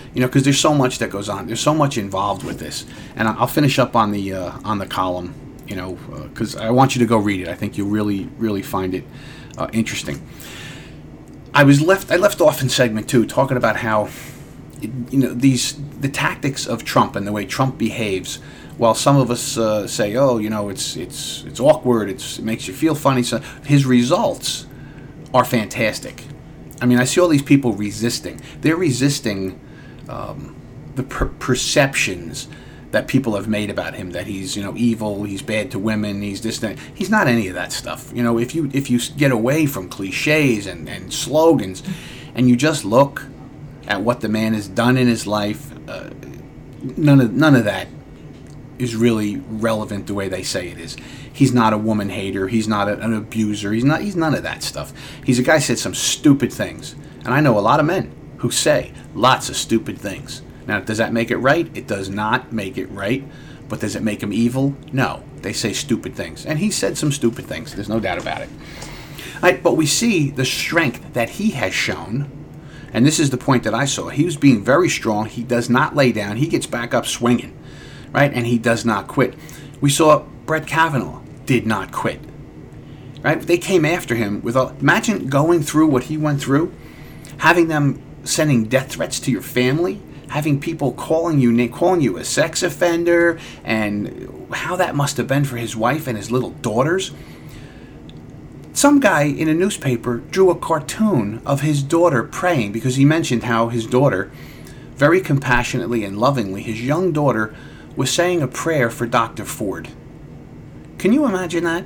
You know, because there's so much that goes on. There's so much involved with this. And I'll finish up on the uh, on the column, you know, because uh, I want you to go read it. I think you'll really, really find it uh, interesting. I was left. I left off in segment two talking about how, you know, these the tactics of Trump and the way Trump behaves. While some of us uh, say, "Oh, you know, it's it's it's awkward. It's, it makes you feel funny," so his results are fantastic. I mean, I see all these people resisting. They're resisting um, the per- perceptions that people have made about him. That he's, you know, evil. He's bad to women. He's this, that. He's not any of that stuff. You know, if you if you get away from cliches and, and slogans, and you just look at what the man has done in his life, uh, none of none of that is really relevant the way they say it is. He's not a woman hater. He's not a, an abuser. He's not. He's none of that stuff. He's a guy who said some stupid things, and I know a lot of men who say lots of stupid things. Now, does that make it right? It does not make it right. But does it make him evil? No. They say stupid things, and he said some stupid things. There's no doubt about it. All right, but we see the strength that he has shown, and this is the point that I saw. He was being very strong. He does not lay down. He gets back up swinging. Right, and he does not quit. We saw Brett Kavanaugh did not quit. Right, they came after him with a. Imagine going through what he went through, having them sending death threats to your family, having people calling you, calling you a sex offender, and how that must have been for his wife and his little daughters. Some guy in a newspaper drew a cartoon of his daughter praying because he mentioned how his daughter, very compassionately and lovingly, his young daughter, was saying a prayer for Doctor Ford. Can you imagine that?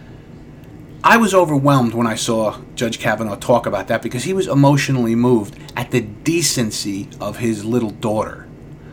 I was overwhelmed when I saw Judge Kavanaugh talk about that because he was emotionally moved at the decency of his little daughter.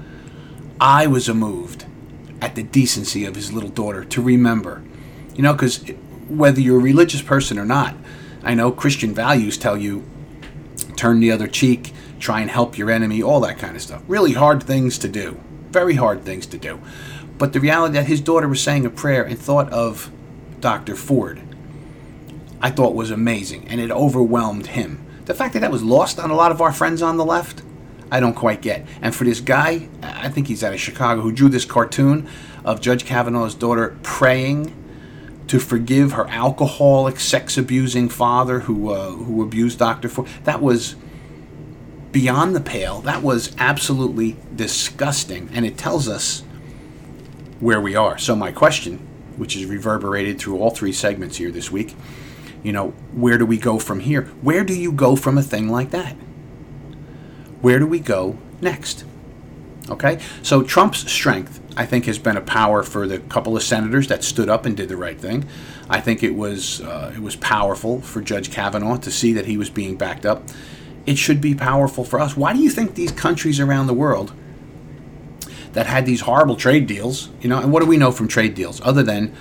I was moved at the decency of his little daughter to remember. You know, because whether you're a religious person or not, I know Christian values tell you turn the other cheek, try and help your enemy, all that kind of stuff. Really hard things to do. Very hard things to do. But the reality that his daughter was saying a prayer and thought of Doctor Ford, I thought was amazing, and it overwhelmed him. The fact that that was lost on a lot of our friends on the left, I don't quite get. And for this guy, I think he's out of Chicago, who drew this cartoon of Judge Kavanaugh's daughter praying to forgive her alcoholic, sex-abusing father who uh, who abused Doctor Ford, that was beyond the pale. That was absolutely disgusting, and it tells us where we are. So my question, which is reverberated through all three segments here this week, you know, where do we go from here? Where do you go from a thing like that? Where do we go next? Okay, so Trump's strength, I think, has been a power for the couple of senators that stood up and did the right thing. I think it was uh, it was powerful for Judge Kavanaugh to see that he was being backed up. It should be powerful for us. Why do you think these countries around the world that had these horrible trade deals, you know, and what do we know from trade deals other than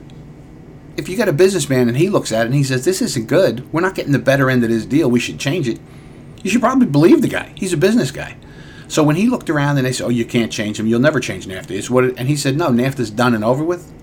if you got a businessman and he looks at it and he says, this isn't good, we're not getting the better end of this deal, we should change it, you should probably believe the guy. He's a business guy. So when he looked around and they said, oh, you can't change him, you'll never change NAFTA. It's what it, and he said, no, NAFTA's done and over with.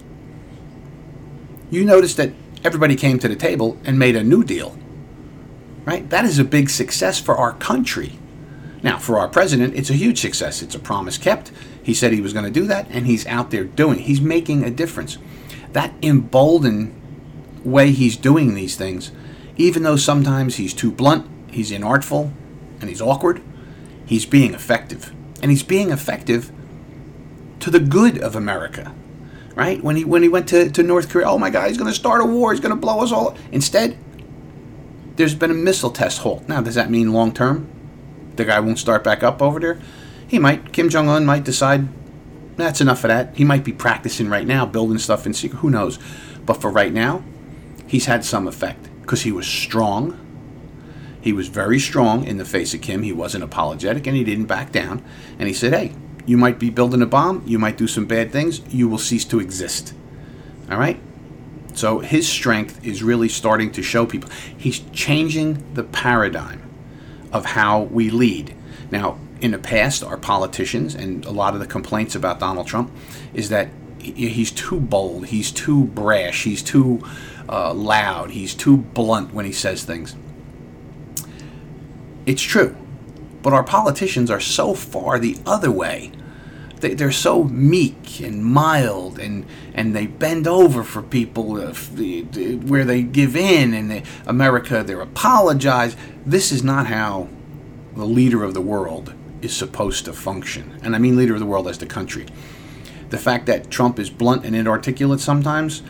You notice that everybody came to the table and made a new deal. Right? That is a big success for our country. Now, for our president, it's a huge success. It's a promise kept. He said he was going to do that, and he's out there doing it. He's making a difference. That emboldened way he's doing these things, even though sometimes he's too blunt, he's inartful, and he's awkward, he's being effective. And he's being effective to the good of America. Right? When he when he went to, to North Korea, oh my God, he's going to start a war, he's going to blow us all up. Instead, there's been a missile test halt. Now, does that mean long term the guy won't start back up over there? He might. Kim Jong-un might decide that's enough of that. He might be practicing right now, building stuff in secret. Who knows? But for right now, he's had some effect because he was strong. He was very strong in the face of Kim. He wasn't apologetic, and he didn't back down. And he said, hey, you might be building a bomb. You might do some bad things. You will cease to exist. All right? So his strength is really starting to show people. He's changing the paradigm of how we lead. Now, in the past, our politicians, and a lot of the complaints about Donald Trump, is that he's too bold, he's too brash, he's too uh, loud, he's too blunt when he says things. It's true. But our politicians are so far the other way. They, they're so meek and mild, and, and they bend over for people uh, where they give in, and they, America, they apologize. This is not how the leader of the world is supposed to function. And I mean leader of the world as the country. The fact that Trump is blunt and inarticulate sometimes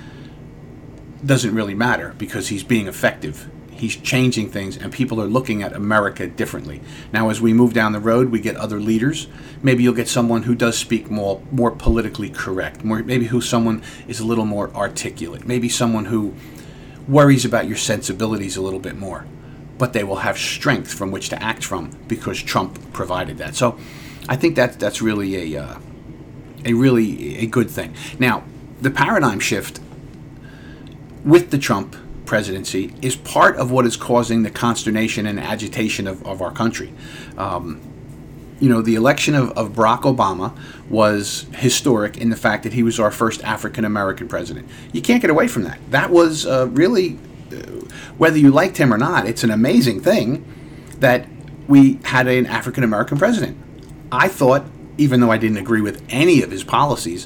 doesn't really matter, because he's being effective. He's changing things, and people are looking at America differently. Now, as we move down the road, we get other leaders. Maybe you'll get someone who does speak more more politically correct. More, maybe who someone is a little more articulate. Maybe someone who worries about your sensibilities a little bit more. But they will have strength from which to act from, because Trump provided that. So, I think that that's really a uh, a really a good thing. Now, the paradigm shift with the Trump presidency is part of what is causing the consternation and agitation of, of our country. Um, you know, the election of, of Barack Obama was historic in the fact that he was our first African-American president. You can't get away from that. That was uh, really, uh, whether you liked him or not, it's an amazing thing that we had an African-American president. I thought, even though I didn't agree with any of his policies,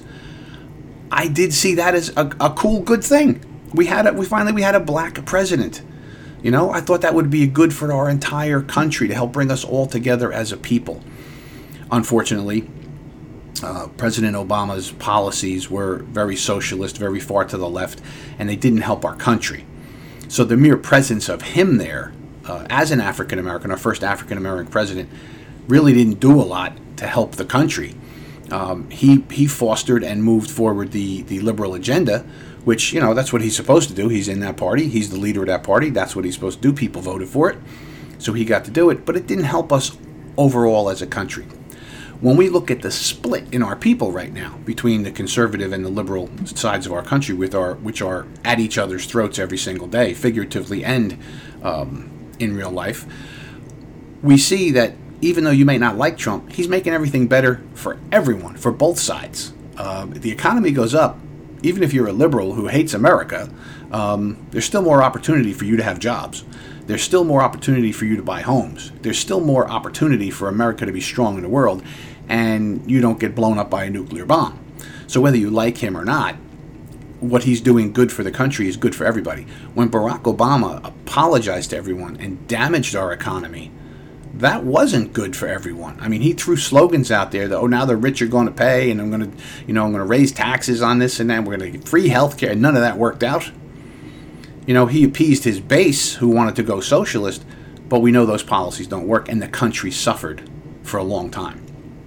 I did see that as a, a cool, good thing. We had a, we finally we had a black president. You know, I thought that would be good for our entire country, to help bring us all together as a people. Unfortunately, uh, President Obama's policies were very socialist, very far to the left, and they didn't help our country. So the mere presence of him there uh, as an African American, our first African American president, really didn't do a lot to help the country. Um, he he fostered and moved forward the the liberal agenda, which, you know, that's what he's supposed to do. He's in that party. He's the leader of that party. That's what he's supposed to do. People voted for it. So he got to do it. But it didn't help us overall as a country. When we look at the split in our people right now between the conservative and the liberal sides of our country, with our which are at each other's throats every single day, figuratively and um, in real life, we see that even though you may not like Trump, he's making everything better for everyone, for both sides. Uh, the economy goes up. Even if you're a liberal who hates America, um, there's still more opportunity for you to have jobs. There's still more opportunity for you to buy homes. There's still more opportunity for America to be strong in the world, and you don't get blown up by a nuclear bomb. So whether you like him or not, what he's doing good for the country is good for everybody. When Barack Obama apologized to everyone and damaged our economy, that wasn't good for everyone. I mean, he threw slogans out there that, oh, now the rich are going to pay, and I'm going to, you know, I'm going to raise taxes on this and that. We're going to get free health care. None of that worked out. You know, he appeased his base who wanted to go socialist, but we know those policies don't work, and the country suffered for a long time.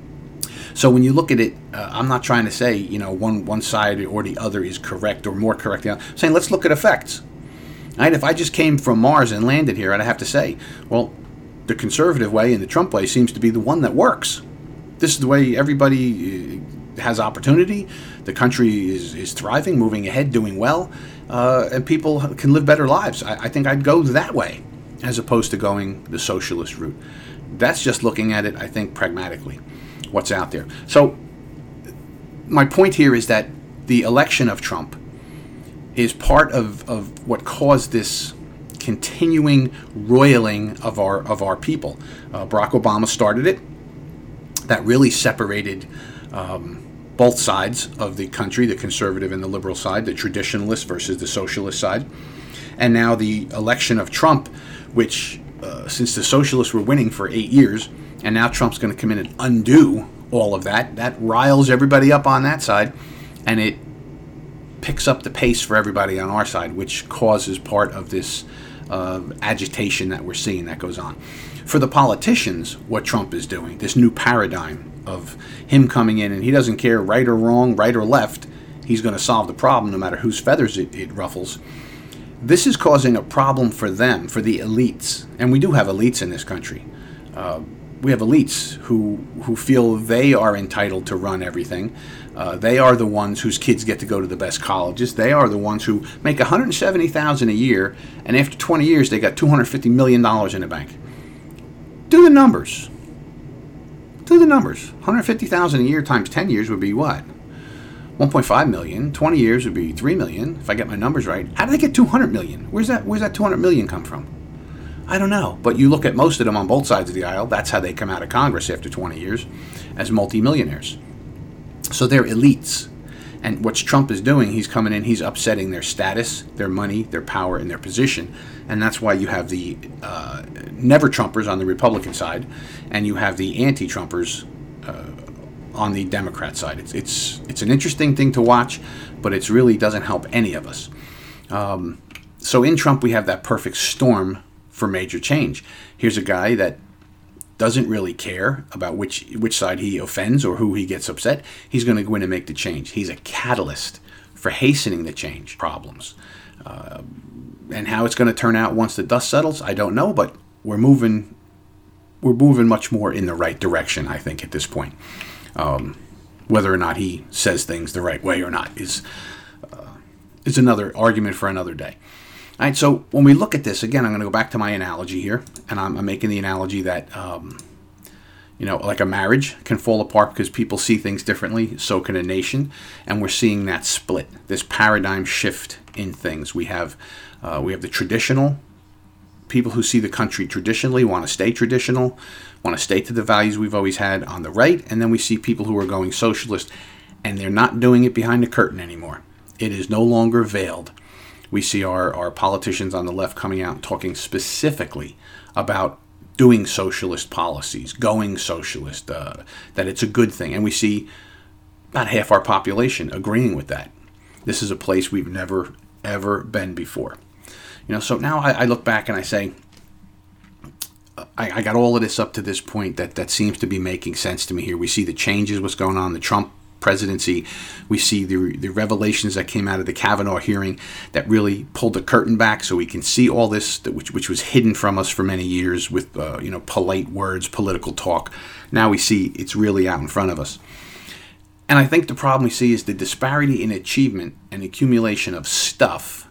So when you look at it, uh, I'm not trying to say, you know, one one side or the other is correct or more correct. I'm saying let's look at effects. Right? If I just came from Mars and landed here, I'd have to say, well, the conservative way and the Trump way seems to be the one that works. This is the way everybody has opportunity. The country is, is thriving, moving ahead, doing well, uh, and people can live better lives. I, I think I'd go that way as opposed to going the socialist route. That's just looking at it, I think, pragmatically, what's out there. So my point here is that the election of Trump is part of, of what caused this continuing roiling of our of our people. Uh, Barack Obama started it. That really separated um, both sides of the country, the conservative and the liberal side, the traditionalist versus the socialist side. And now the election of Trump, which uh, since the socialists were winning for eight years, and now Trump's going to come in and undo all of that, that riles everybody up on that side, and it picks up the pace for everybody on our side, which causes part of this uh, agitation that we're seeing that goes on. For the politicians, what Trump is doing, this new paradigm of him coming in, and he doesn't care right or wrong, right or left, he's going to solve the problem no matter whose feathers it, it ruffles. This is causing a problem for them, for the elites. And we do have elites in this country. Uh, we have elites who who feel they are entitled to run everything. Uh, they are the ones whose kids get to go to the best colleges. They are the ones who make one hundred seventy thousand dollars a year, and after twenty years, they got two hundred fifty million dollars in the bank. Do the numbers. Do the numbers. one hundred fifty thousand dollars a year times ten years would be what? one point five million dollars. twenty years would be three million dollars, if I get my numbers right. How did they get two hundred million dollars? Where's that, where's that two hundred million dollars come from? I don't know. But you look at most of them on both sides of the aisle, that's how they come out of Congress after twenty years, as multimillionaires. So they're elites. And what Trump is doing, he's coming in, he's upsetting their status, their money, their power, and their position. And that's why you have the uh, never-Trumpers on the Republican side, and you have the anti-Trumpers uh, on the Democrat side. It's it's it's an interesting thing to watch, but it really doesn't help any of us. Um, so in Trump, we have that perfect storm for major change. Here's a guy that doesn't really care about which which side he offends or who he gets upset. He's going to go in and make the change. He's a catalyst for hastening the change problems. Uh, and how it's going to turn out once the dust settles, I don't know, but we're moving we're moving much more in the right direction, I think, at this point. Um, whether or not he says things the right way or not is uh, is another argument for another day. All right, so when we look at this, again, I'm going to go back to my analogy here, and I'm, I'm making the analogy that, um, you know, like a marriage can fall apart because people see things differently, so can a nation, and we're seeing that split, this paradigm shift in things. We have, uh, we have the traditional people who see the country traditionally, want to stay traditional, want to stay to the values we've always had on the right, and then we see people who are going socialist, and they're not doing it behind the curtain anymore. It is no longer veiled. We see our, our politicians on the left coming out and talking specifically about doing socialist policies, going socialist, uh, that it's a good thing. And we see about half our population agreeing with that. This is a place we've never, ever been before. You know, so now I, I look back and I say, I, I got all of this up to this point that, that seems to be making sense to me here. We see the changes, what's going on, the Trump presidency. We see the the revelations that came out of the Kavanaugh hearing that really pulled the curtain back so we can see all this, that which which was hidden from us for many years with uh, you know polite words, political talk. Now we see it's really out in front of us. And I think the problem we see is the disparity in achievement and accumulation of stuff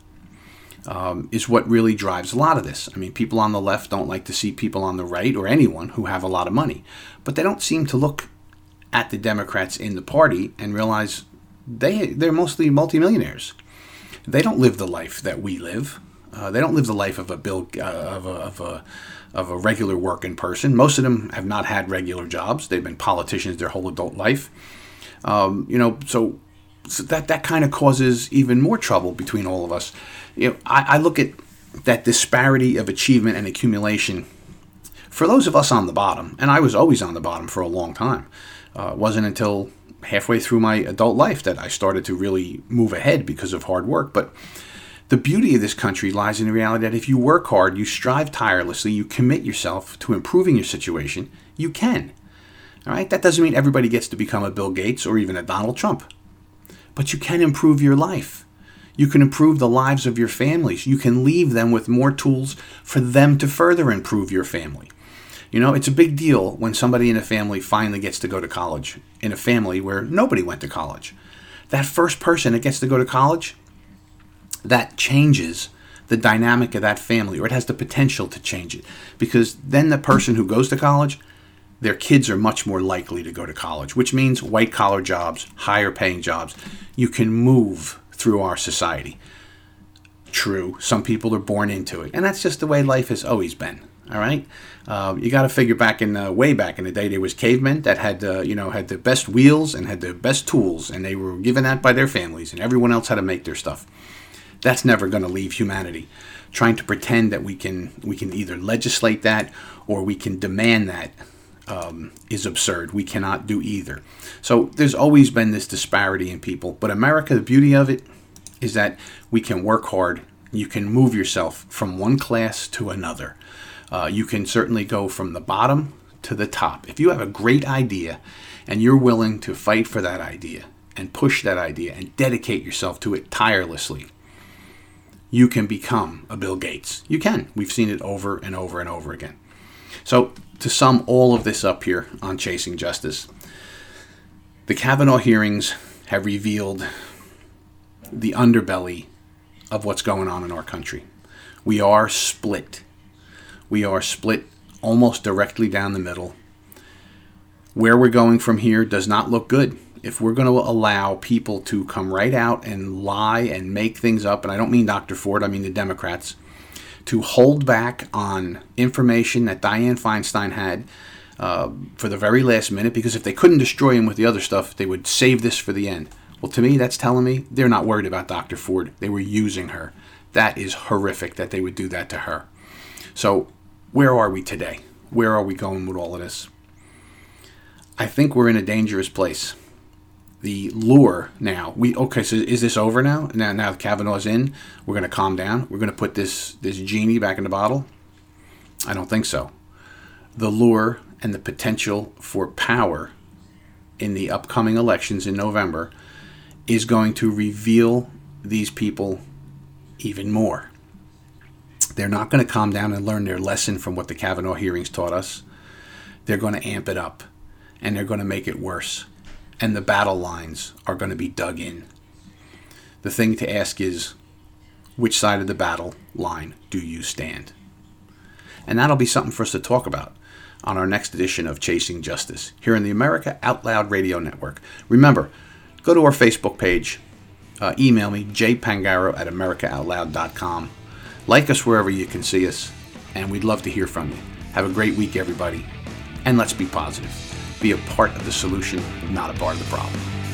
um, is what really drives a lot of this. I mean, people on the left don't like to see people on the right or anyone who have a lot of money, but they don't seem to look at the Democrats in the party and realize they, they're mostly multimillionaires. They don't live the life that we live. Uh, they don't live the life of a bill uh, of, a, of a of a regular working person. Most of them have not had regular jobs. They've been politicians their whole adult life. Um, you know, so, so that that kind of causes even more trouble between all of us. You know, I, I look at that disparity of achievement and accumulation for those of us on the bottom, and I was always on the bottom for a long time. Uh, it wasn't until halfway through my adult life that I started to really move ahead because of hard work. But the beauty of this country lies in the reality that if you work hard, you strive tirelessly, you commit yourself to improving your situation, you can. All right? That doesn't mean everybody gets to become a Bill Gates or even a Donald Trump. But you can improve your life. You can improve the lives of your families. You can leave them with more tools for them to further improve your family. You know, it's a big deal when somebody in a family finally gets to go to college, in a family where nobody went to college. That first person that gets to go to college, that changes the dynamic of that family, or it has the potential to change it. Because then the person who goes to college, their kids are much more likely to go to college, which means white-collar jobs, higher-paying jobs. You can move through our society. True, some people are born into it, and that's just the way life has always been. All right, uh, you got to figure back in uh, way back in the day, there was cavemen that had uh, you know had the best wheels and had the best tools, and they were given that by their families, and everyone else had to make their stuff. That's never going to leave humanity. Trying to pretend that we can we can either legislate that or we can demand that um, is absurd. We cannot do either. So there's always been this disparity in people, but America, the beauty of it is that we can work hard. You can move yourself from one class to another. Uh, you can certainly go from the bottom to the top. If you have a great idea and you're willing to fight for that idea and push that idea and dedicate yourself to it tirelessly, you can become a Bill Gates. You can. We've seen it over and over and over again. So to sum all of this up here on Chasing Justice, the Kavanaugh hearings have revealed the underbelly of what's going on in our country. We are split. We are split almost directly down the middle. Where we're going from here does not look good. If we're going to allow people to come right out and lie and make things up, and I don't mean Doctor Ford, I mean the Democrats, to hold back on information that Dianne Feinstein had uh, for the very last minute, because if they couldn't destroy him with the other stuff, they would save this for the end. Well, to me, that's telling me they're not worried about Doctor Ford. They were using her. That is horrific that they would do that to her. So where are we today? Where are we going with all of this? I think we're in a dangerous place. The lure now, we okay, so is this over now? Now, now Kavanaugh's in, we're going to calm down. We're going to put this, this genie back in the bottle? I don't think so. The lure and the potential for power in the upcoming elections in November is going to reveal these people even more. They're not going to calm down and learn their lesson from what the Kavanaugh hearings taught us. They're going to amp it up, and they're going to make it worse. And the battle lines are going to be dug in. The thing to ask is, which side of the battle line do you stand? And that'll be something for us to talk about on our next edition of Chasing Justice here in the America Out Loud Radio Network. Remember, go to our Facebook page, uh, email me, j pangaro at america out loud dot com. Like us wherever you can see us, and we'd love to hear from you. Have a great week, everybody, and let's be positive. Be a part of the solution, not a part of the problem.